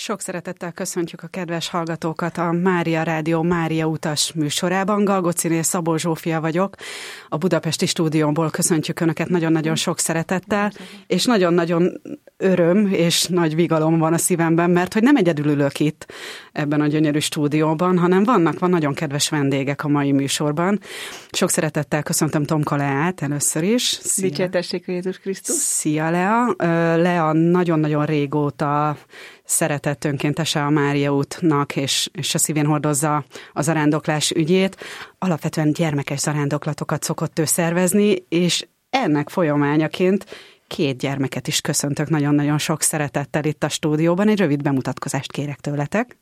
Sok szeretettel köszöntjük a kedves hallgatókat a Mária Rádió Mária utas műsorában. Galgóciné Szabó Zsófia vagyok. A budapesti stúdiómból köszöntjük Önöket nagyon-nagyon sok szeretettel, és nagyon-nagyon öröm és nagy vigalom van a szívemben, mert hogy nem egyedül ülök itt ebben a gyönyörű stúdióban, hanem van nagyon kedves vendégek a mai műsorban. Sok szeretettel köszöntöm Tomka Leát először is. Dicsértessék Jézus Krisztus. Szia, Lea. Lea nagyon-nagyon régóta szeretett önkéntese a Mária útnak, és a szívén hordozza a zarándoklás ügyét. Alapvetően gyermekes zarándoklatokat szokott ő szervezni, és ennek folyamányaként 2 gyermeket is köszöntök nagyon-nagyon sok szeretettel itt a stúdióban. Egy rövid bemutatkozást kérek tőletek.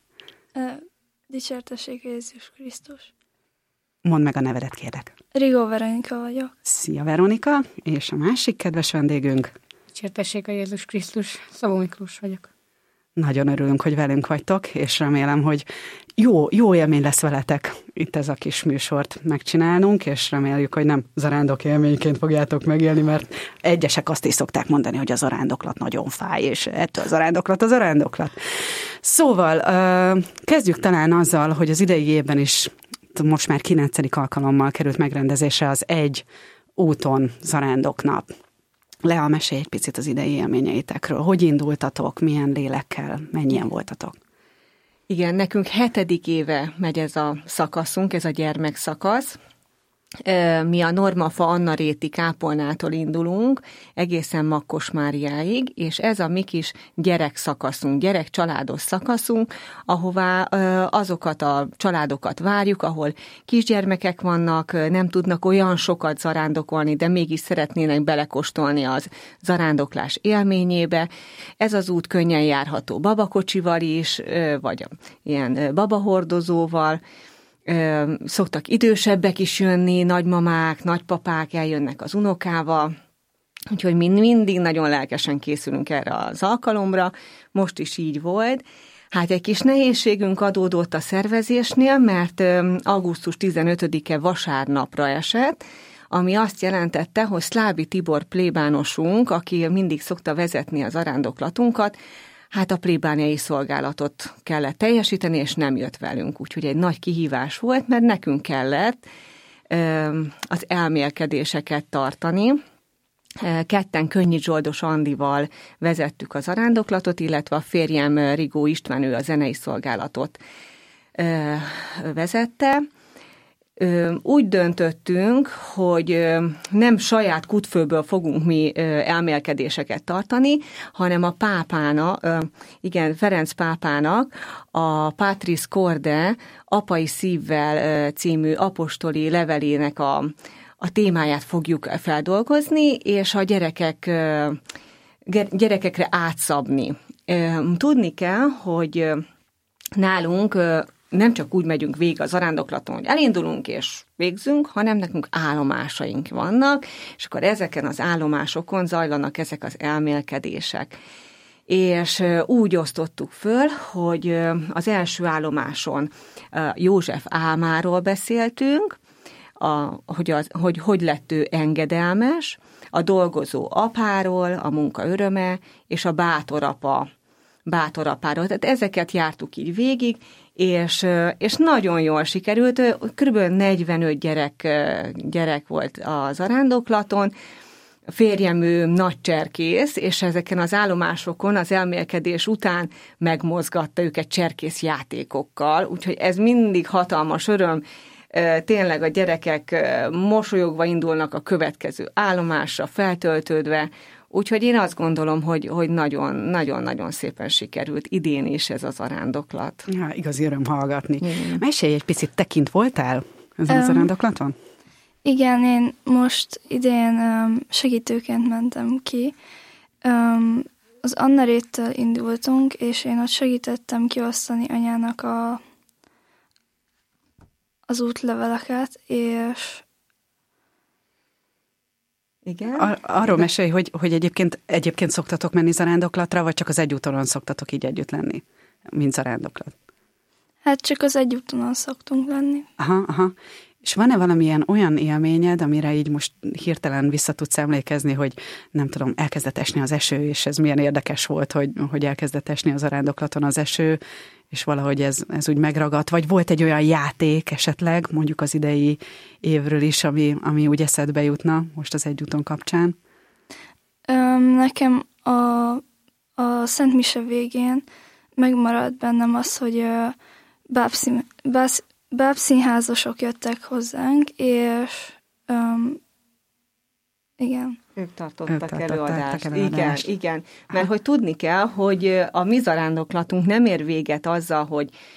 Dicsértessék Jézus Krisztus. Mondd meg a nevedet, kérlek. Rigó Veronika vagyok. Szia, Veronika, és a másik kedves vendégünk. Dicsértessék a Jézus Krisztus, Szabó Miklós vagyok. Nagyon örülünk, hogy velünk vagytok, és remélem, hogy jó élmény lesz veletek itt ez a kis műsort megcsinálnunk, és reméljük, hogy nem zarándok élményként fogjátok megélni, mert egyesek azt is szokták mondani, hogy a zarándoklat nagyon fáj, és ettől a zarándoklat. Szóval kezdjük talán azzal, hogy az idei évben is most már 9. alkalommal került megrendezésre az Egy úton zarándoknap. Lea, mesélj egy picit az idei élményeitekről. Hogy indultatok, milyen lélekkel, mennyien voltatok? Igen, nekünk 7. éve megy ez a szakaszunk, ez a gyermekszakasz. Mi a Normafa Anna Réti kápolnától indulunk, egészen Makkos Máriáig, és ez a mi kis gyerekszakaszunk, gyerekcsaládos szakaszunk, ahová azokat a családokat várjuk, ahol kisgyermekek vannak, nem tudnak olyan sokat zarándokolni, de mégis szeretnének belekóstolni az zarándoklás élményébe. Ez az út könnyen járható babakocsival is, vagy ilyen babahordozóval. Szoktak idősebbek is jönni, nagymamák, nagypapák eljönnek az unokával, úgyhogy mi mindig nagyon lelkesen készülünk erre az alkalomra, most is így volt. Hát egy kis nehézségünk adódott a szervezésnél, mert augusztus 15-e vasárnapra esett, ami azt jelentette, hogy Szlábi Tibor plébánosunk, aki mindig szokta vezetni az zarándoklatunkat, hát a plébániai szolgálatot kellett teljesíteni, és nem jött velünk. Úgyhogy egy nagy kihívás volt, mert nekünk kellett az elmélkedéseket tartani. 2 Könnyű Zsoldos Andival vezettük az zarándoklatot, illetve a férjem Rigó István, ő a zenei szolgálatot vezette. Úgy döntöttünk, hogy nem saját kutfőből fogunk mi elmélkedéseket tartani, hanem a pápának, Ferenc pápának a Patris Corde Apai szívvel című apostoli levelének a témáját fogjuk feldolgozni, és a gyerekekre átszabni. Tudni kell, hogy nálunk nem csak úgy megyünk végig a zarándoklaton, hogy elindulunk és végzünk, hanem nekünk állomásaink vannak, és akkor ezeken az állomásokon zajlanak ezek az elmélkedések. És úgy osztottuk föl, hogy az első állomáson József álmáról beszéltünk, hogy lett ő engedelmes, a dolgozó apáról, a munka öröme, és a bátor apáról. Tehát ezeket jártuk így végig, és nagyon jól sikerült, kb. 45 gyerek volt a zarándoklaton, férjem ő nagy cserkész, és ezeken az állomásokon az elmélkedés után megmozgatta őket cserkész játékokkal, úgyhogy ez mindig hatalmas öröm, tényleg a gyerekek mosolyogva indulnak a következő állomásra, feltöltődve, úgyhogy én azt gondolom, hogy nagyon-nagyon szépen sikerült idén is ez az zarándoklat. Ja, igazi öröm hallgatni. Mesélj egy picit, te kint voltál ezen a zarándoklaton? Igen, én most idén segítőként mentem ki. Az Anna Réttől indultunk, és én ott segítettem kiosztani anyának az útleveleket, és igen. Arról mesélj, hogy egyébként szoktatok menni zarándoklatra, vagy csak az egyútonon szoktatok így együtt lenni, mint zarándoklat? Hát csak az egyútonon szoktunk lenni. Aha. És van-e valamilyen olyan élményed, amire így most hirtelen vissza tudsz emlékezni, hogy nem tudom, elkezdett esni az eső, és ez milyen érdekes volt, hogy elkezdett esni az zarándoklaton az eső, és valahogy ez úgy megragadt, vagy volt egy olyan játék esetleg, mondjuk az idei évről is, ami úgy eszedbe jutna most az egyúton kapcsán? Nekem a Szent Mise végén megmaradt bennem az, hogy bábszínházasok jöttek hozzánk, és igen. Ők tartottak előadást. Igen. Mert hogy tudni kell, hogy a mi zarándoklatunk nem ér véget azzal,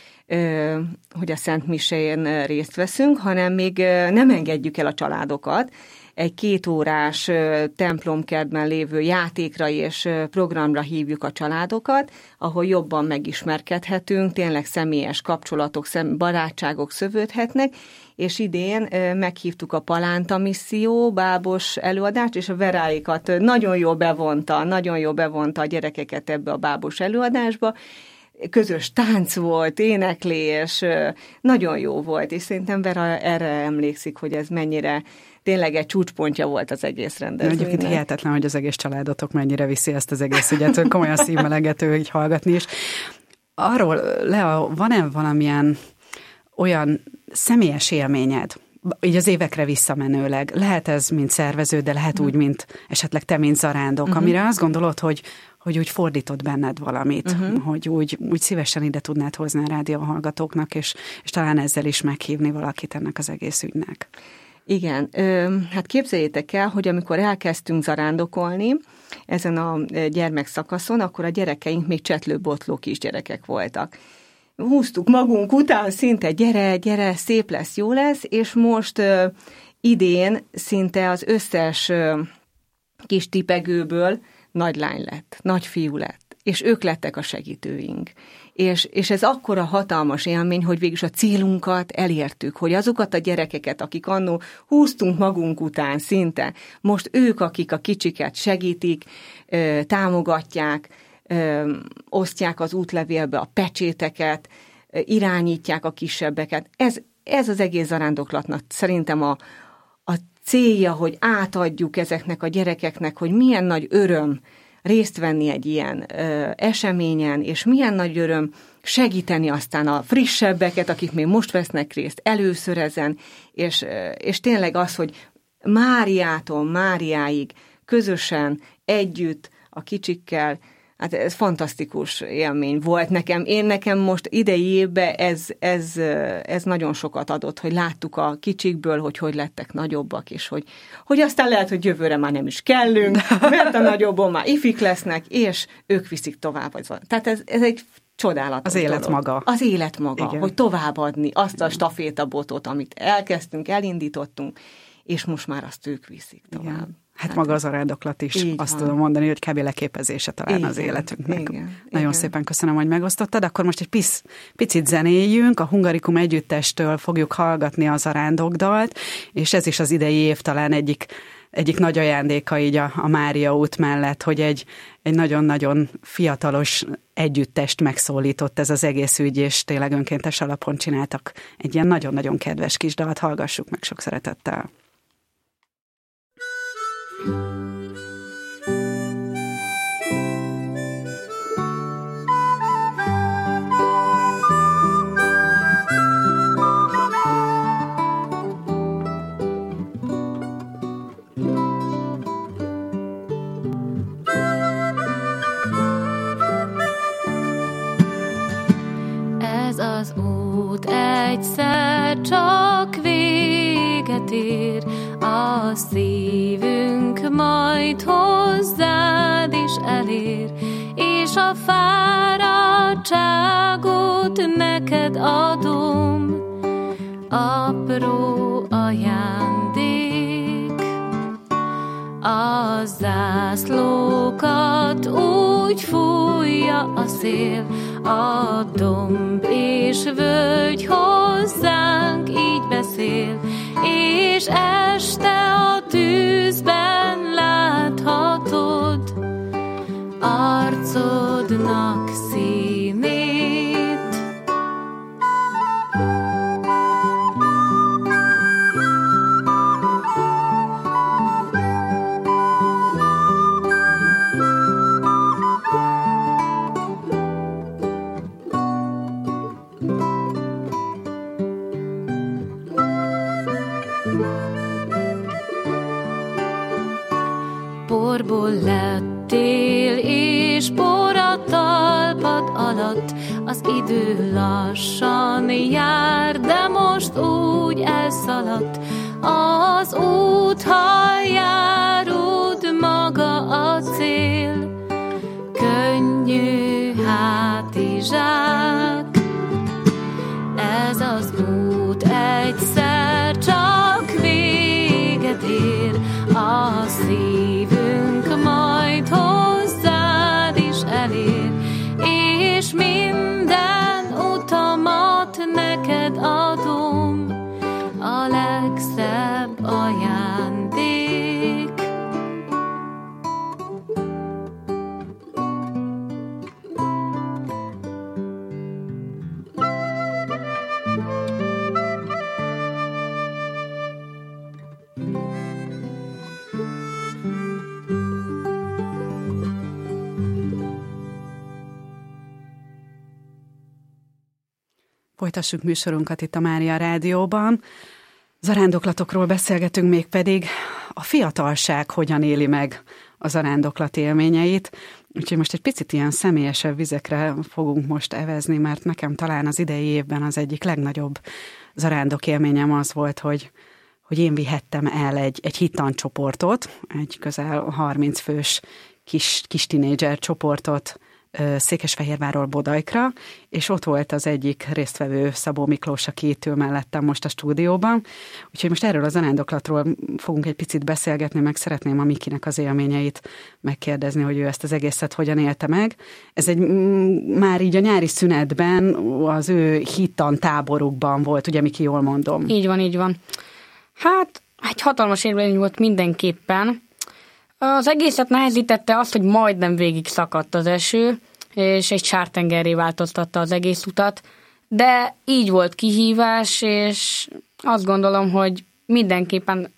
hogy a Szent Misén részt veszünk, hanem még nem engedjük el a családokat. Egy 2 órás templomkertben lévő játékra és programra hívjuk a családokat, ahol jobban megismerkedhetünk, tényleg személyes kapcsolatok, barátságok szövődhetnek, és idén meghívtuk a Palánta Misszió bábos előadást, és a Veráikat nagyon jól bevonta a gyerekeket ebbe a bábos előadásba. Közös tánc volt, éneklés, nagyon jó volt, és szerintem Vera erre emlékszik, hogy ez mennyire tényleg egy csúcspontja volt az egész rendezvénynek. Egyébként hihetetlen, hogy az egész családotok mennyire viszi ezt az egész ügyet, komolyan szívmelegető így hallgatni is. Arról, Lea, van-e valamilyen olyan személyes élményed, így az évekre visszamenőleg? Lehet ez, mint szervező, de lehet úgy, mint esetleg te, mint zarándok, amire azt gondolod, hogy úgy fordított benned valamit, hogy úgy szívesen ide tudnád hozni a rádióhallgatóknak, és talán ezzel is meghívni valakit ennek az egész ügynek. Igen, hát képzeljétek el, hogy amikor elkezdtünk zarándokolni ezen a gyermekszakaszon, akkor a gyerekeink még csetlőbotló kisgyerekek voltak. Húztuk magunk után szinte gyere, szép lesz, jó lesz, és most idén szinte az összes kis tipegőből nagy lány lett, nagy fiú lett, és ők lettek a segítőink. És ez akkora hatalmas élmény, hogy végülis a célunkat elértük, hogy azokat a gyerekeket, akik annó húztunk magunk után szinte, most ők, akik a kicsiket segítik, támogatják, osztják az útlevélbe a pecséteket, irányítják a kisebbeket. Ez az egész zarándoklatnak szerintem a célja, hogy átadjuk ezeknek a gyerekeknek, hogy milyen nagy öröm részt venni egy ilyen eseményen, és milyen nagy öröm segíteni aztán a frissebbeket, akik még most vesznek részt először ezen, és tényleg az, hogy Máriától Máriáig közösen, együtt, a kicsikkel, hát ez fantasztikus élmény volt nekem. Nekem most idei évben ez nagyon sokat adott, hogy láttuk a kicsikből, hogy lettek nagyobbak, és hogy aztán lehet, hogy jövőre már nem is kellünk, mert a nagyobbon már ifik lesznek, és ők viszik tovább. Tehát ez egy csodálatos Az élet dolog. maga. Az élet maga, Igen. hogy továbbadni azt a stafétabotot, amit elkezdtünk, elindítottunk, és most már azt ők viszik tovább. Igen. Hát maga az zarándoklat is, azt tudom mondani, hogy kb. Leképezése talán az életünknek. Nagyon szépen köszönöm, hogy megosztottad. Akkor most egy picit zenéljünk, a Hungarikum együttestől fogjuk hallgatni a zarándokdalt, és ez is az idei év talán egyik nagy ajándéka így a Mária út mellett, hogy egy nagyon-nagyon fiatalos együttest megszólított ez az egész ügy, és tényleg önkéntes alapon csináltak egy ilyen nagyon-nagyon kedves kis dalt. Hallgassuk meg sok szeretettel. Ez az út egyszer csak véget ér, a szívünk majd hozzád is elér, és a fáradtságot neked adom, apró ajándék. A zászlókat úgy fújja a szél, a domb és völgy hozzánk így beszél, és este a tűzben láthatod arcodnak színét. tél és por a talpad alatt, az idő lassan jár, de most úgy elszaladt az út, ha járod maga a cél. Könnyű hátizsák, ez az út egyszer csak véget ér, a szívünk majd hozzád is elér, és minden utamat neked adom, a legszebb ajándék. Folytassuk műsorunkat itt a Mária Rádióban. Zarándoklatokról beszélgetünk, mégpedig a fiatalság hogyan éli meg a zarándoklat élményeit. Úgyhogy most egy picit ilyen személyesebb vizekre fogunk most evezni, mert nekem talán az idei évben az egyik legnagyobb zarándok élményem az volt, hogy én vihettem el egy hittancsoportot, egy közel 30 fős kis tinédzser csoportot Székesfehérvárról Bodaikra, és ott volt az egyik résztvevő, Szabó Miklós, aki itt ül mellettem most a stúdióban. Úgyhogy most erről a zarándoklatról fogunk egy picit beszélgetni, meg szeretném a Mikinek az élményeit megkérdezni, hogy ő ezt az egészet hogyan élte meg. Ez már így a nyári szünetben az ő hittan táborukban volt, ugye Miki, jól mondom? Így van, így van. Hát, egy hatalmas élmény volt mindenképpen. Az egészet nehezítette azt, hogy majdnem végig szakadt az eső, és egy sártengerré változtatta az egész utat, de így volt kihívás, és azt gondolom, hogy mindenképpen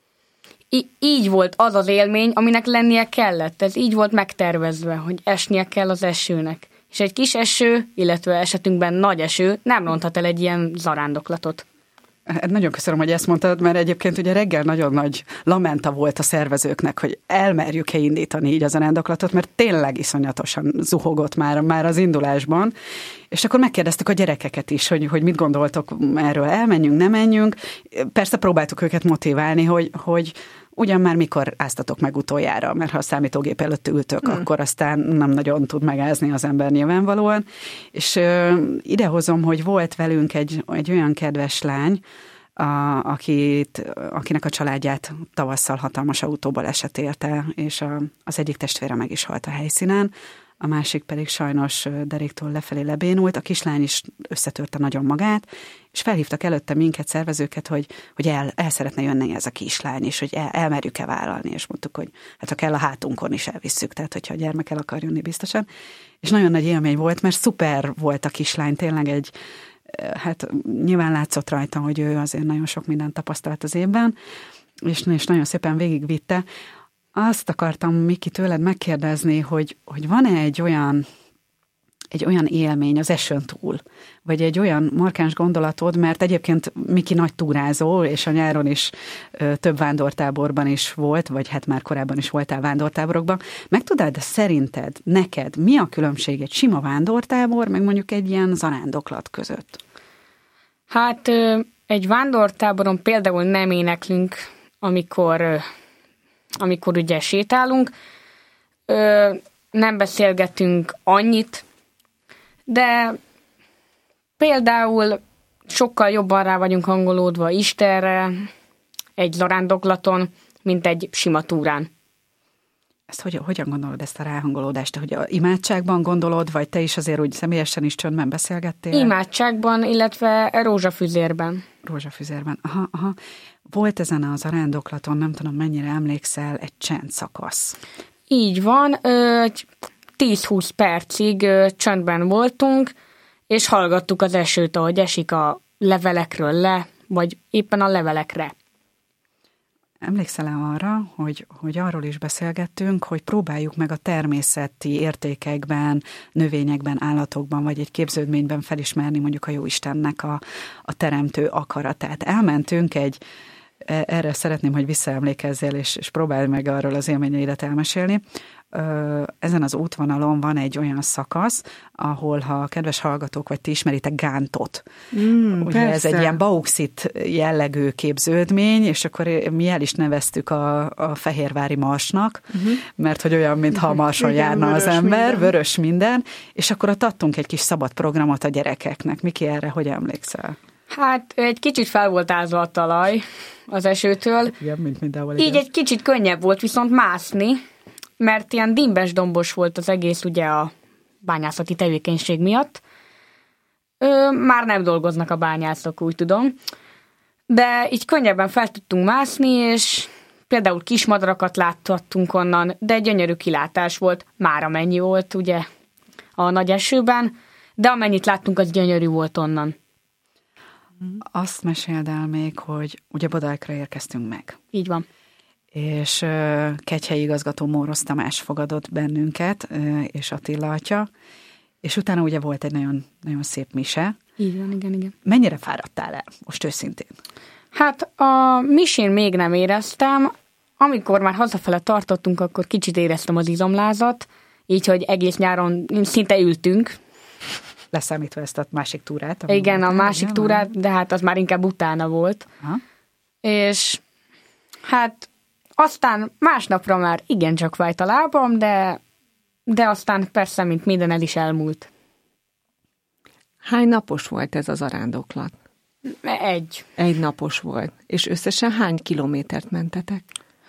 így volt az az élmény, aminek lennie kellett. Ez így volt megtervezve, hogy esnie kell az esőnek. És egy kis eső, illetve esetünkben nagy eső nem ronthat el egy ilyen zarándoklatot. Nagyon köszönöm, hogy ezt mondtad, mert egyébként ugye reggel nagyon nagy lamenta volt a szervezőknek, hogy elmerjük-e indítani így a zarándoklatot, mert tényleg iszonyatosan zuhogott már az indulásban. És akkor megkérdeztük a gyerekeket is, hogy mit gondoltok erről, elmenjünk, nem menjünk. Persze próbáltuk őket motiválni, hogy ugyan már mikor áztatok meg utoljára, mert ha a számítógép előtt ültök, akkor aztán nem nagyon tud megázni az ember nyilvánvalóan. És idehozom, és volt velünk egy olyan kedves lány, akinek a családját tavasszal hatalmas autóbaleset érte, és az egyik testvére meg is halt a helyszínen, a másik pedig sajnos deréktől lefelé lebénult, a kislány is összetörte nagyon magát, és felhívtak előtte minket, szervezőket, hogy el szeretne jönni ez a kislány, és hogy elmerjük-e vállalni, és mondtuk, hogy hát ha kell, a hátunkon is elvisszük, tehát hogyha a gyermek el akar jönni biztosan. És nagyon nagy élmény volt, mert szuper volt a kislány, tényleg hát nyilván látszott rajta, hogy ő azért nagyon sok mindent tapasztalt az évben, és nagyon szépen végigvitte. Azt akartam, Miki, tőled megkérdezni, hogy van-e egy olyan élmény az esőn túl, vagy egy olyan markáns gondolatod, mert egyébként Miki nagy túrázó, és a nyáron is több vándortáborban is volt, vagy hát már korábban is voltál vándortáborokban. Meg tudod, de szerinted neked mi a különbség egy sima vándortábor, meg mondjuk egy ilyen zarándoklat között? Hát egy vándortáboron például nem éneklünk, amikor ugye sétálunk, nem beszélgetünk annyit, de például sokkal jobban rá vagyunk hangolódva Istenre egy zarándoklaton, mint egy sima túrán. Ezt hogyan gondolod, ezt a ráhangolódást? Hogy a imádságban gondolod, vagy te is azért úgy személyesen is csöndben beszélgettél? Imádságban, illetve rózsafüzérben. Rózsafüzérben, aha. Volt ezen a zarándoklaton, nem tudom mennyire emlékszel, egy csendszakasz. Így van, 10-20 percig csöndben voltunk, és hallgattuk az esőt, ahogy esik a levelekről le, vagy éppen a levelekre. Emlékszel-e arra, hogy arról is beszélgettünk, hogy próbáljuk meg a természeti értékekben, növényekben, állatokban, vagy egy képződményben felismerni mondjuk a Jóistennek a teremtő akaratát. Elmentünk erre szeretném, hogy visszaemlékezzél, és próbálj meg arról az élményeidet elmesélni. ezen az útvonalon van egy olyan szakasz, ahol, ha kedves hallgatók, vagy ti ismeritek Gántot. Ugye ez egy ilyen bauxit jellegű képződmény, és akkor mi el is neveztük a Fehérvári Marsnak, mert hogy olyan, mintha a Marson járna az ember, minden. Vörös minden, és akkor ott adtunk egy kis szabad programot a gyerekeknek. Miki, erre hogy emlékszel? Hát egy kicsit fel volt ázva a talaj az esőtől. Igen, mint mindenhol. Így egy kicsit könnyebb volt viszont mászni, mert ilyen dimbes-dombos volt az egész ugye a bányászati tevékenység miatt. Már nem dolgoznak a bányászok, úgy tudom. De így könnyebben fel tudtunk mászni, és például kismadarakat láthattunk onnan, de gyönyörű kilátás volt, már amennyi volt ugye a nagy esőben, de amennyit láttunk, az gyönyörű volt onnan. Azt meséld el még, hogy ugye Bodajkra érkeztünk meg. Így van. És Kegyhelyi igazgató Mórosz Tamás fogadott bennünket, és Attila atya, és utána ugye volt egy nagyon, nagyon szép mise. Így van, igen. Mennyire fáradtál el, most őszintén? Hát a misén még nem éreztem. Amikor már hazafele tartottunk, akkor kicsit éreztem az izomlázat, így, hogy egész nyáron szinte ültünk. Leszámítva ezt a másik túrát. Igen, a másik túrát, de hát az már inkább utána volt. Ha? És hát aztán másnapra már igencsak fájt a lábam, de aztán persze, mint minden el is elmúlt. Hány napos volt ez a zarándoklat? Egy napos volt. És összesen hány kilométert mentetek?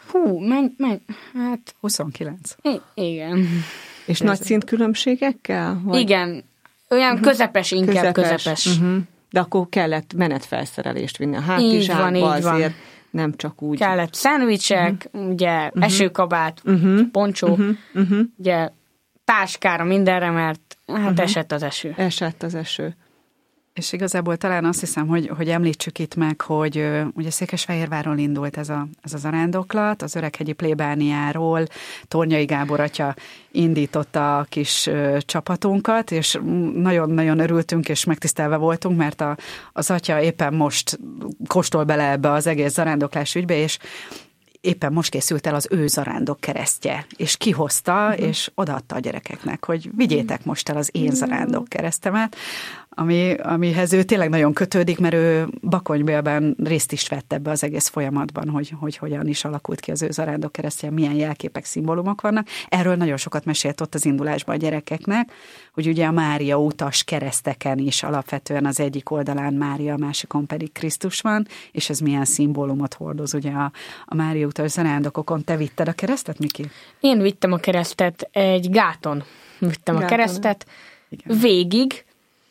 Hát 29. Igen. És nagy szintkülönbségekkel? Vagy? Igen. Olyan közepes, inkább közepes. De akkor kellett menetfelszerelést vinni a hátizsákba azért, nem csak úgy. Kellett szendvicsek, ugye esőkabát, poncsó, ugye táskára, mindenre, mert hát esett az eső. Esett az eső. És igazából talán azt hiszem, hogy említsük itt meg, hogy ugye Székesfehérvárról indult ez a zarándoklat, az Öreghegyi plébániáról Tornyai Gábor atya indította a kis csapatunkat, és nagyon-nagyon örültünk, és megtisztelve voltunk, mert az atya éppen most kóstol bele ebbe az egész zarándoklás ügybe, és éppen most készült el az ő zarándok keresztje, és kihozta, és odaadta a gyerekeknek, hogy vigyétek most el az én zarándok keresztemet, amihez ő tényleg nagyon kötődik, mert ő Bakonybélben részt is vett ebbe az egész folyamatban, hogy hogyan is alakult ki az ő zarándok keresztje, milyen jelképek, szimbólumok vannak. Erről nagyon sokat mesélt ott az indulásban a gyerekeknek, hogy ugye a Mária utas kereszteken is alapvetően az egyik oldalán Mária, a másikon pedig Krisztus van, és ez milyen szimbólumot hordoz ugye a Mária utas zarándokokon. Te vitted a keresztet, Miki? Én vittem a keresztet egy gáton. A keresztet. Igen. Végig.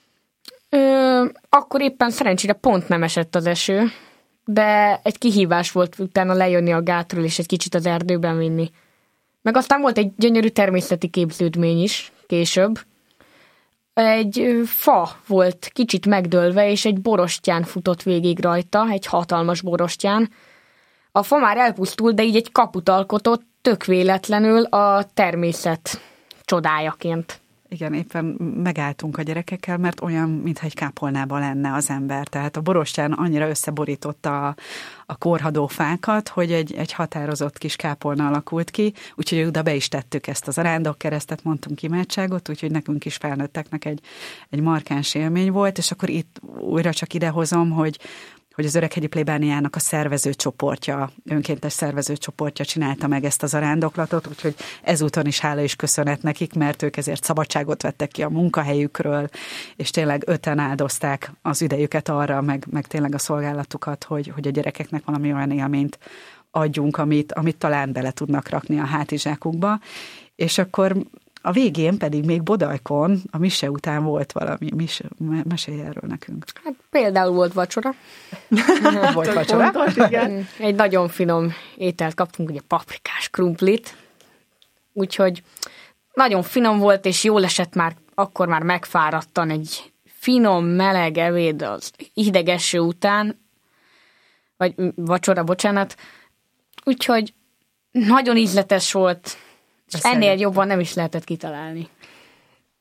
Akkor éppen szerencsére pont nem esett az eső, de egy kihívás volt utána lejönni a gátról és egy kicsit az erdőben vinni. Meg aztán volt egy gyönyörű természeti képződmény is később. Egy fa volt kicsit megdőlve, és egy borostyán futott végig rajta, egy hatalmas borostyán. A fa már elpusztult, de így egy kaput alkotott, tök véletlenül a természet csodájaként. Igen, éppen megálltunk a gyerekekkel, mert olyan, mintha egy kápolnában lenne az ember. Tehát a borostyán annyira összeborította a korhadó fákat, hogy egy határozott kis kápolna alakult ki, úgyhogy oda be is tettük ezt az arándokkeresztet, mondtunk imádságot, úgyhogy nekünk is felnőtteknek egy markáns élmény volt, és akkor itt újra csak idehozom, hogy az Öreghegyi plébániának a szervezőcsoportja, önkéntes szervezőcsoportja csinálta meg ezt az arándoklatot, úgyhogy ezúton is hála és köszönet nekik, mert ők ezért szabadságot vettek ki a munkahelyükről, és tényleg 5-en áldozták az idejüket arra, meg tényleg a szolgálatukat, hogy a gyerekeknek valami olyan élményt adjunk, amit talán bele tudnak rakni a hátizsákukba. És akkor a végén pedig még Bodajkon, a mise után volt valami, mesélj erről nekünk. Hát például volt vacsora. Volt vacsora? Igen. Egy nagyon finom ételt kaptunk, ugye paprikás krumplit, úgyhogy nagyon finom volt, és jól esett már, akkor már megfáradtan egy finom, meleg evéd az hideg eső után, vagy vacsora, bocsánat, úgyhogy nagyon ízletes volt, és ennél jobban nem is lehetett kitalálni.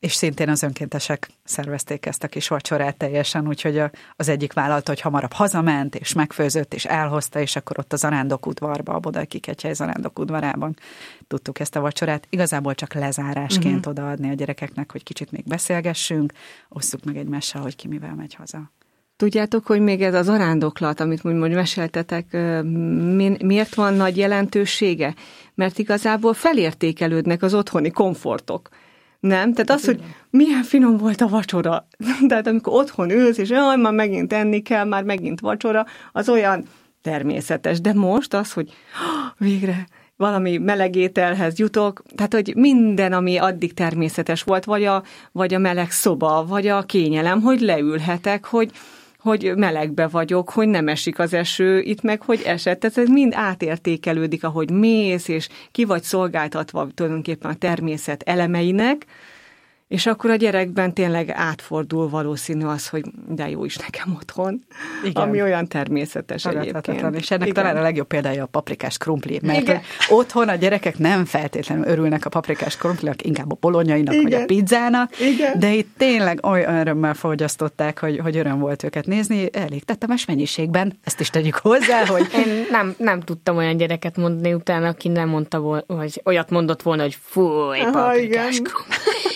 És szintén az önkéntesek szervezték ezt a kis vacsorát teljesen, úgyhogy az egyik vállalta, hogy hamarabb hazament, és megfőzött, és elhozta, és akkor ott a Zarándok udvarba, a Bodajki-Kegyhely Zarándok udvarában tudtuk ezt a vacsorát. Igazából csak lezárásként odaadni a gyerekeknek, hogy kicsit még beszélgessünk, osszuk meg egymással, hogy ki mivel megy haza. Tudjátok, hogy még ez a zarándoklat, amit most meséltetek, miért van nagy jelentősége? Mert igazából felértékelődnek az otthoni komfortok. Nem? Tehát az, hogy milyen finom volt a vacsora. Tehát amikor otthon ülsz, és jaj, már megint enni kell, már megint vacsora, az olyan természetes. De most az, hogy végre valami meleg ételhez jutok, tehát, hogy minden, ami addig természetes volt, vagy a meleg szoba, vagy a kényelem, hogy leülhetek, hogy melegbe vagyok, hogy nem esik az eső, itt meg, hogy esett. Tehát ez mind átértékelődik, ahogy mész, és ki vagy szolgáltatva tulajdonképpen a természet elemeinek, és akkor a gyerekben tényleg átfordul valószínű az, hogy de jó is nekem otthon, igen. Ami olyan természetes egyébként. És ennek talán a legjobb példája a paprikás krumpli, mert otthon a gyerekek nem feltétlenül örülnek a paprikás krumplinak, inkább a bolonyainak, igen. Vagy a pizzának, igen. De itt tényleg olyan örömmel fogyasztották, hogy öröm volt őket nézni, elég tetemes mennyiségben, ezt is tegyük hozzá, hogy... Én nem tudtam olyan gyereket mondani utána, aki nem mondta volna, hogy olyat mondott volna, hogy fúj, paprikás krumpli.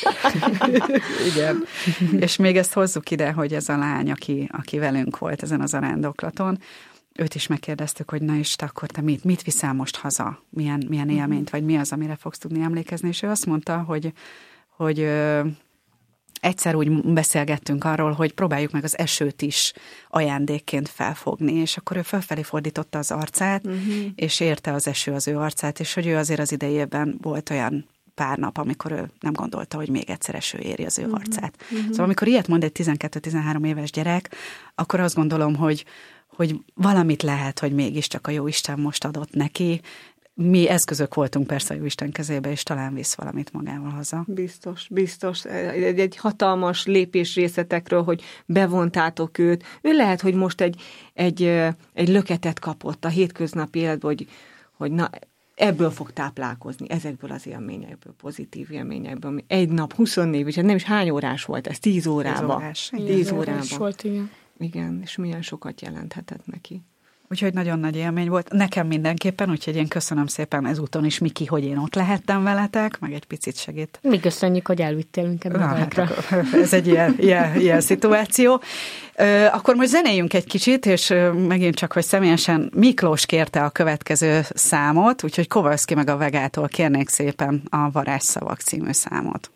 Igen. És még ezt hozzuk ide, hogy ez a lány, aki velünk volt ezen az zarándoklaton, őt is megkérdeztük, hogy na és te akkor te mit viszel most haza? Milyen élményt, vagy mi az, amire fogsz tudni emlékezni? És ő azt mondta, hogy egyszer úgy beszélgettünk arról, hogy próbáljuk meg az esőt is ajándékként felfogni, és akkor ő felfelé fordította az arcát, és érte az eső az ő arcát, és hogy ő azért az idejében volt olyan pár nap, amikor ő nem gondolta, hogy még egyszer eső éri az ő arcát. Szóval amikor ilyet mond egy 12-13 éves gyerek, akkor azt gondolom, hogy valamit lehet, hogy mégiscsak a Jóisten most adott neki. Mi eszközök voltunk persze a Jóisten kezébe, és talán visz valamit magával haza. Biztos. Egy hatalmas lépés részletekről, hogy bevontátok őt. Ő lehet, hogy most egy löketet kapott a hétköznapi életből, hogy na, ebből fog táplálkozni, ezekből az élményekből, pozitív élményekből. Egy nap, 24, és nem is hány órás volt ez? 10 órában. 10 órában. Volt, igen. Igen, és milyen sokat jelenthetett neki. Úgyhogy nagyon nagy élmény volt. Nekem mindenképpen, úgyhogy én köszönöm szépen ezúton is, Miki, hogy én ott lehettem veletek, meg egy picit segít. Mi köszönjük, hogy elvittél minket. Ez egy ilyen szituáció. Akkor most zenéljünk egy kicsit, és megint csak, hogy személyesen Miklós kérte a következő számot, úgyhogy Kovalszki meg a Vegától kérnék szépen a Varázsszavak című számot.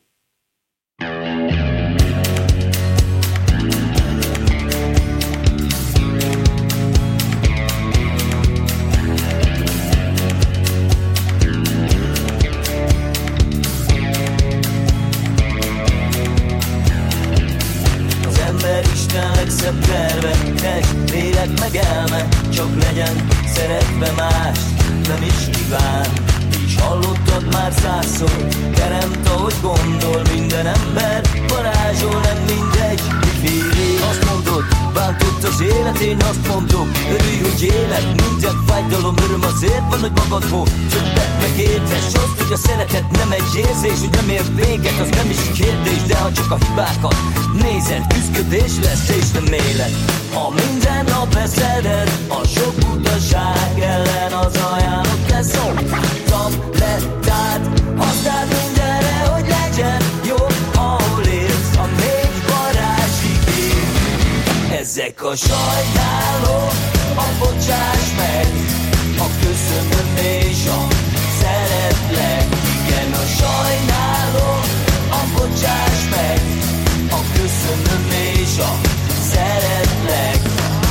Isten legszebb terve, test, lélek meg elme, csak legyen szeretve más, nem is kíván. És hallottad már 100-szor, teremt ahogy gondol, minden ember varázsol, nem mindegy, mi fél. Azt mondod, bántott az élet, én azt mondom, örülj, hogy élek, minden fájdalom, öröm azért van, hogy magadból többet megértesz. Azt, hogy a szeretet nem egy érzés, hogy nem ért véget, az nem is kérdés, de ha csak a hibákat nézed, küszködés lesz és nem élet. Ha minden nap beszeded, a sok utaság ellen az ajánlott lesz, szoktam le, tehát használd mindenre, hogy legyen jó, ahol élsz, a 4 varázsig él. Ezek a sajnálók, a bocsáss meg, a köszönöm és a szeretlek. Igen, a sajnálók, a bocsáss meg, a köszönöm és a szeretlek.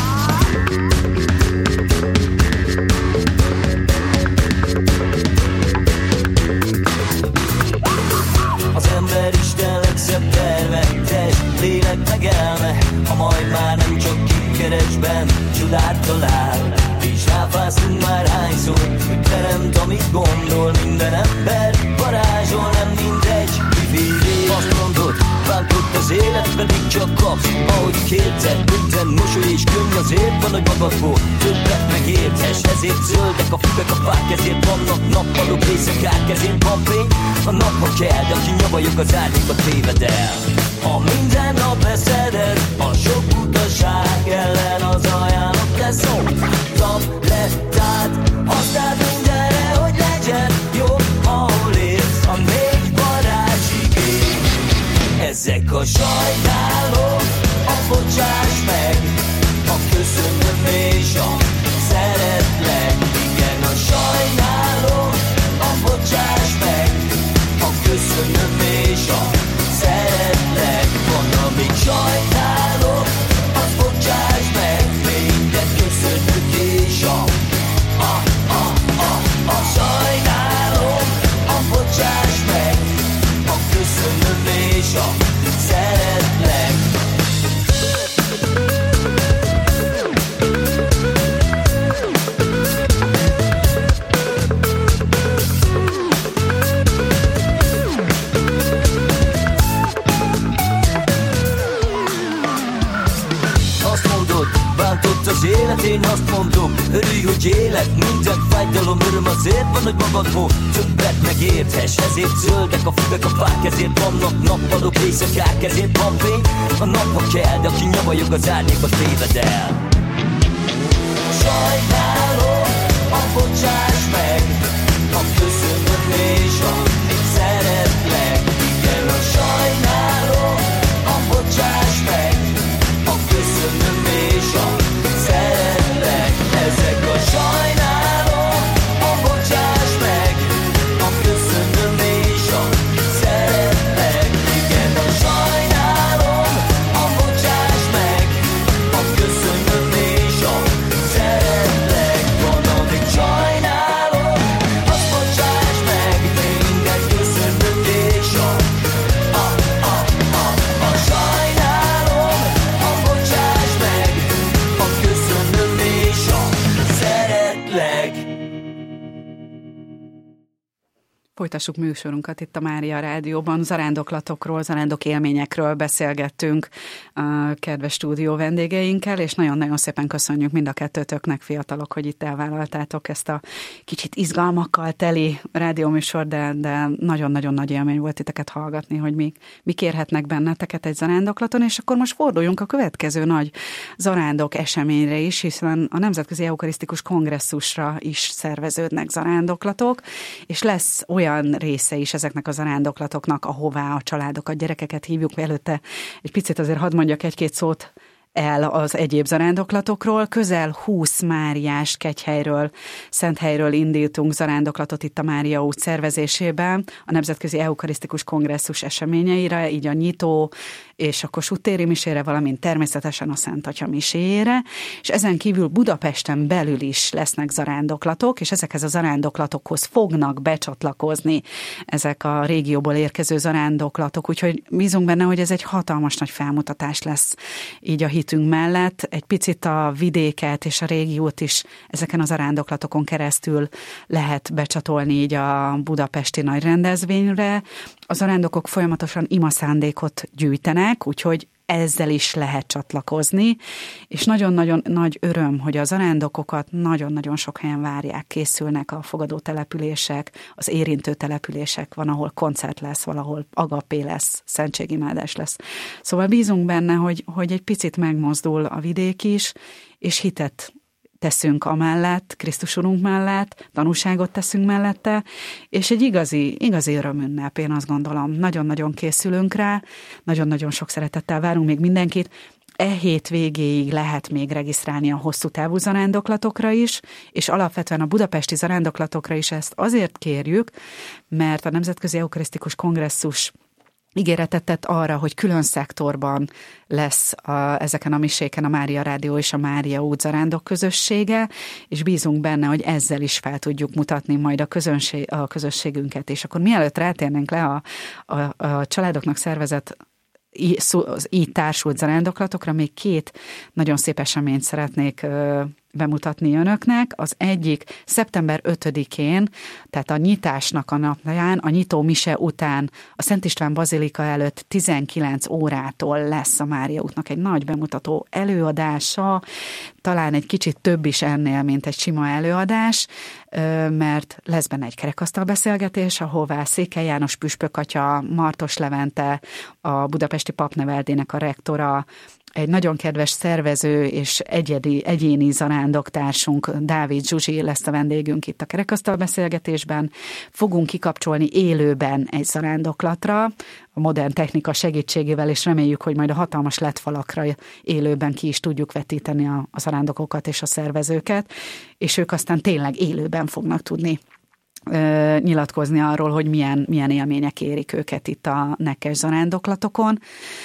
Az ember Isten legszebb terve, test, lélek meg elme, ha majd már nem csak kikeresben csodát talál. És ráfáztunk már hányszor, hogy teremt, amit gondol, minden ember varázsol, nem mindegy, kivévé. Azt mondod, bántott az élet, pedig csak kapsz, ahogy kérted, minden mosoly és könnyed azért van, hogy magadból többet megérthess. Ezért zöldek a füvek, a fák, ezért vannak nappalok, éjszakák, ezért van fény a nap, ha kell, de aki nyavajog az árnyékba téved el. Ha minden nap beszeded a sok utaság ellen, az ajánlat lesz tablettát. Használd mindenre, hogy legyen jó, ahol élsz, a 4 varázsig él. Ezek a sajnálom, a bocsáss meg, a köszönöm és a szeretlek. Igen, a sajnálom, a bocsáss meg, a köszönöm és a szeretlek. Van, amit sajnálom, az bocsáss meg, mindent köszönjük és a sajnálom, a bocsáss meg, a köszönöm és a szeretlek. Az élet, én azt mondom, örülj, hogy élet, minden fájdalom, öröm azért van, hogy magadból többet megérthess. Ezért zöldek a füvek, a fák, ezért vannak nappalok, éjszakák, ezért van fény a nap, ha kell, de aki nyavajog az árnyékba téved el. Sajnálom, a bocsáss meg, a köszönöm és a szeretlek. Igen, a sajnálom, a bocsáss meg, a köszönöm és a szeretlek. Ezek a sajnálom, a bocsáss meg, a köszönöm és a szeretlek. Igen, a sajnálom, a bocsáss meg, a köszönöm és a szeretlek. Van, amit sajnálom, azt bocsáss meg, mindent köszönöm és a sajnálom, a bocsáss meg, a köszönöm és a szeretlek. Folytassuk műsorunkat itt a Mária Rádióban. Zarándoklatokról, zarándok élményekről beszélgettünk a kedves stúdió vendégeinkkel, és nagyon-nagyon szépen köszönjük mind a kettőtöknek, fiatalok, hogy itt elvállaltátok ezt a kicsit izgalmakkal teli rádióműsor, de nagyon-nagyon nagy élmény volt titeket hallgatni, hogy mik érhetnek benneteket egy zarándoklaton, és akkor most forduljunk a következő nagy zarándok eseményre is, hiszen a Nemzetközi Eukarisztikus Kongresszusra is szerveződnek zarándoklatok, és lesz olyan része is ezeknek a zarándoklatoknak, ahová a családokat, gyerekeket hívjuk. Előtte egy picit azért hadd mondjak egy-két szót el az egyéb zarándoklatokról. Közel 20 Máriás kegyhelyről, Szenthelyről indítunk zarándoklatot itt a Mária út szervezésében, a Nemzetközi Eukarisztikus Kongresszus eseményeire, így a nyitó és a Kossuth téri misére, valamint természetesen a Szent Atya miséjére, és ezen kívül Budapesten belül is lesznek zarándoklatok, és ezekhez a zarándoklatokhoz fognak becsatlakozni ezek a régióból érkező zarándoklatok, úgyhogy bízunk benne, hogy ez egy hatalmas nagy felmutatás lesz így a hitünk mellett. Egy picit a vidéket és a régiót is ezeken a zarándoklatokon keresztül lehet becsatolni így a budapesti nagy rendezvényre. A zarándokok folyamatosan imaszándékot gyűjtenek, úgyhogy ezzel is lehet csatlakozni, és nagyon-nagyon nagy öröm, hogy a zarándokokat nagyon-nagyon sok helyen várják, készülnek a fogadó települések, az érintő települések, van, ahol koncert lesz, valahol agapé lesz, szentségimádás lesz. Szóval bízunk benne, hogy egy picit megmozdul a vidék is, és hitet teszünk amellett, Krisztus Urunk mellett, tanúságot teszünk mellette, és egy igazi örömünnep, én azt gondolom. Nagyon-nagyon készülünk rá, nagyon-nagyon sok szeretettel várunk még mindenkit. E hét végéig lehet még regisztrálni a hosszú távú zarándoklatokra is, és alapvetően a budapesti zarándoklatokra is ezt azért kérjük, mert a Nemzetközi Eukarisztikus Kongresszus ígéretet tett arra, hogy külön szektorban lesz ezeken a miséken a Mária Rádió és a Mária út zarándok közössége, és bízunk benne, hogy ezzel is fel tudjuk mutatni majd a közösségünket. És akkor mielőtt rátérnénk le a családoknak szervezett így társult zarándoklatokra, még két nagyon szép eseményt szeretnék bemutatni önöknek. Az egyik szeptember 5-én, tehát a nyitásnak a napján, a nyitó mise után a Szent István Bazilika előtt 19 órától lesz a Mária útnak egy nagy bemutató előadása, talán egy kicsit több is ennél, mint egy sima előadás, mert lesz benne egy kerekasztal beszélgetés, ahová Székely János püspökatya, Martos Levente, a budapesti papneveldének a rektora, egy nagyon kedves szervező és egyéni zarándoktársunk, Dávid Zsuzsi lesz a vendégünk itt a kerekasztal beszélgetésben. Fogunk kikapcsolni élőben egy zarándoklatra, a modern technika segítségével, és reméljük, hogy majd a hatalmas LED-falakra élőben ki is tudjuk vetíteni a zarándokokat és a szervezőket, és ők aztán tényleg élőben fognak tudni nyilatkozni arról, hogy milyen élmények érik őket itt a nekkes zarándoklatokon.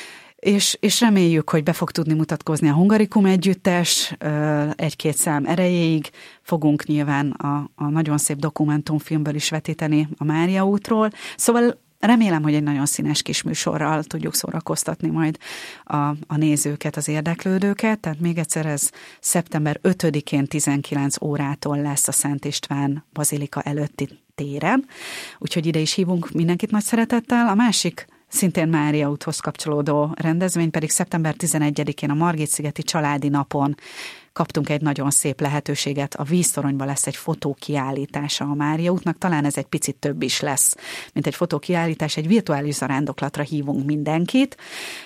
És reméljük, hogy be fog tudni mutatkozni a Hungarikum együttes, egy-két szám erejéig. Fogunk nyilván a nagyon szép dokumentumfilmből is vetíteni a Mária útról. Szóval remélem, hogy egy nagyon színes kis műsorral tudjuk szórakoztatni majd a nézőket, az érdeklődőket. Tehát még egyszer ez szeptember 5-én 19 órától lesz a Szent István Bazilika előtti téren. Úgyhogy ide is hívunk mindenkit nagy szeretettel. A másik szintén Mária úthoz kapcsolódó rendezvény pedig szeptember 11-én a Margit-szigeti Családi Napon kaptunk egy nagyon szép lehetőséget. A víztoronyban lesz egy fotókiállítása a Mária útnak, talán ez egy picit több is lesz, mint egy fotókiállítás, egy virtuális zarándoklatra hívunk mindenkit.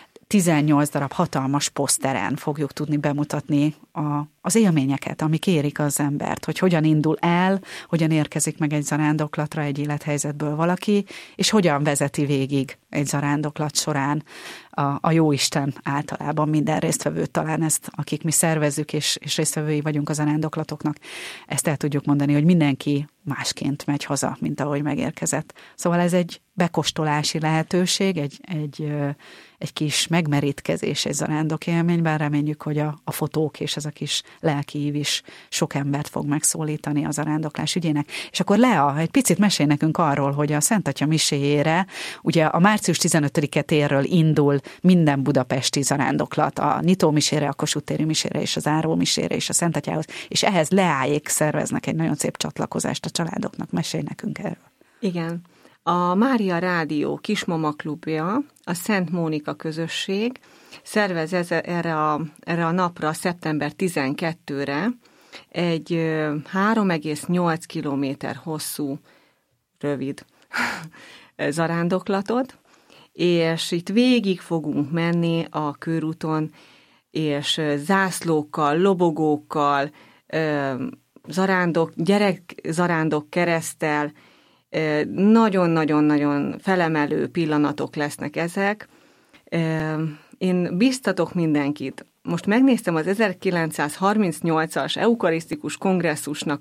18 darab hatalmas poszteren fogjuk tudni bemutatni az élményeket, amik érik az embert, hogy hogyan indul el, hogyan érkezik meg egy zarándoklatra egy élethelyzetből valaki, és hogyan vezeti végig egy zarándoklat során a Jóisten általában minden résztvevőt, talán ezt, akik mi szervezzük és résztvevői vagyunk a zarándoklatoknak, ezt el tudjuk mondani, hogy mindenki másként megy haza, mint ahogy megérkezett. Szóval ez egy bekóstolási lehetőség, egy kis megmerítkezés egy zarándok élményben, reméljük, hogy a fotók és ez a kis lelki ív is sok embert fog megszólítani a zarándoklás ügyének. És akkor Lea, egy picit mesélj nekünk arról, hogy a Szent Atya miséjére, ugye a március 15-e térről indul minden budapesti zarándoklat, a nyitó misére, a Kossuth téri misére és a záró misére és a Szent Atyához, és ehhez Leáék szerveznek egy nagyon szép csatlakozást a családoknak. Mesélj nekünk erről. Igen. A Mária Rádió Kismama Klubja, a Szent Mónika közösség szervez erre a napra, szeptember 12-re egy 3,8 kilométer hosszú, rövid zarándoklatot, és itt végig fogunk menni a körúton, és zászlókkal, lobogókkal, gyerekzarándok kereszttel, nagyon-nagyon-nagyon felemelő pillanatok lesznek ezek. Én biztatok mindenkit. Most megnéztem az 1938-as eukarisztikus kongresszusnak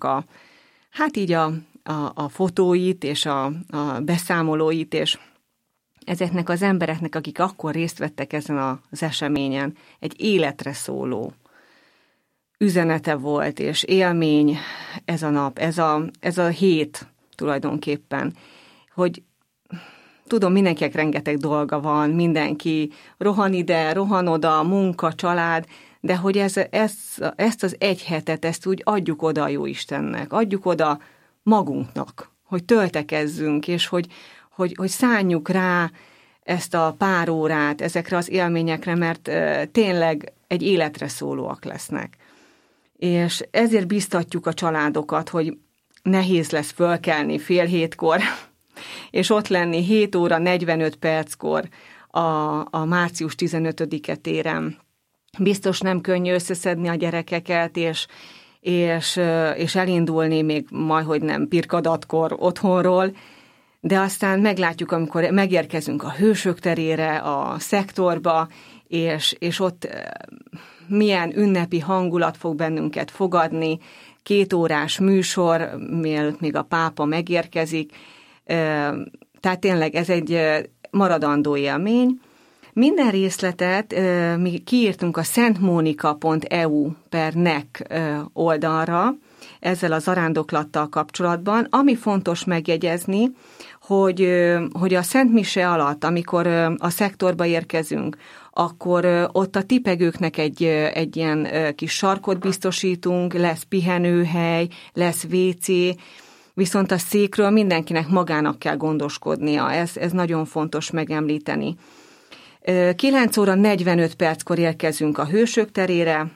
a fotóit és a beszámolóit, és ezeknek az embereknek, akik akkor részt vettek ezen az eseményen, egy életre szóló üzenete volt, és élmény ez a nap, ez a hét tulajdonképpen, hogy tudom, mindenkinek rengeteg dolga van, mindenki rohan ide, rohan oda, munka, család, de hogy ezt az egy hetet, ezt úgy adjuk oda a Jóistennek, adjuk oda magunknak, hogy töltekezzünk, és hogy szánjuk rá ezt a pár órát ezekre az élményekre, mert tényleg egy életre szólóak lesznek. És ezért biztatjuk a családokat, hogy nehéz lesz fölkelni 6:30, és ott lenni 7 óra 45 perckor a március 15-e téren. Biztos nem könnyű összeszedni a gyerekeket, és elindulni még majdhogy nem pirkadatkor otthonról, de aztán meglátjuk, amikor megérkezünk a Hősök terére, a szektorba, és ott milyen ünnepi hangulat fog bennünket fogadni, 2 órás műsor, mielőtt még a pápa megérkezik. Tehát tényleg ez egy maradandó élmény. Minden részletet mi kiírtunk a szentmonika.eu/nek oldalra ezzel a zarándoklattal kapcsolatban. Ami fontos megjegyezni, hogy a Szent Mise alatt, amikor a szektorba érkezünk, akkor ott a tipegőknek egy ilyen kis sarkot biztosítunk, lesz pihenőhely, lesz WC, viszont a székről mindenkinek magának kell gondoskodnia. Ez nagyon fontos megemlíteni. 9 óra 45 perckor érkezünk a Hősök terére,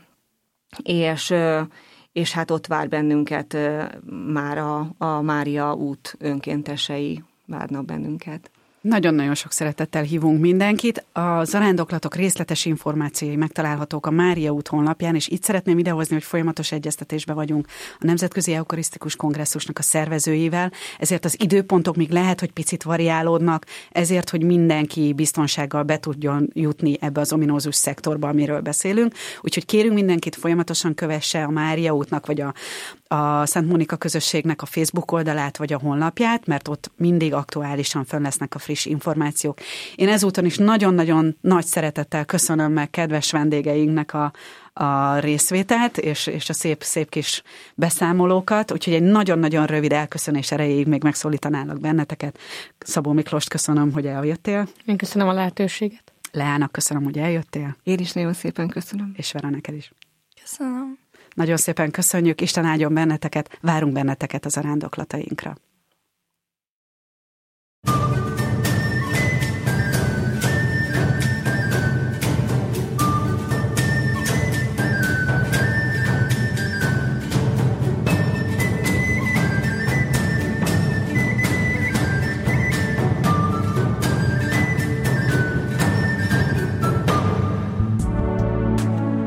és hát ott vár bennünket már a Mária út önkéntesei várnak bennünket. Nagyon-nagyon sok szeretettel hívunk mindenkit. A zarándoklatok részletes információi megtalálhatók a Mária út honlapján, és itt szeretném idehozni, hogy folyamatos egyeztetésben vagyunk a Nemzetközi Eukarisztikus Kongresszusnak a szervezőivel, ezért az időpontok még lehet, hogy picit variálódnak, ezért, hogy mindenki biztonsággal be tudjon jutni ebbe az ominózus szektorba, amiről beszélünk. Úgyhogy kérünk mindenkit, folyamatosan kövesse a Mária útnak, vagy a Szent Mónika közösségnek a Facebook oldalát, vagy a honlapját, mert ott mindig aktuálisan fönn lesznek a friss információk. Én ezúton is nagyon-nagyon nagy szeretettel köszönöm meg kedves vendégeinknek a részvételt, és a szép kis beszámolókat, úgyhogy egy nagyon-nagyon rövid elköszönés erejéig még megszólítanálak benneteket. Szabó Miklóst köszönöm, hogy eljöttél. Én köszönöm a lehetőséget. Leának köszönöm, hogy eljöttél. Én is nagyon szépen köszönöm. És Vera, neked is. Köszönöm. Nagyon szépen köszönjük, Isten áldjon benneteket, várunk benneteket az zarándoklatainkra.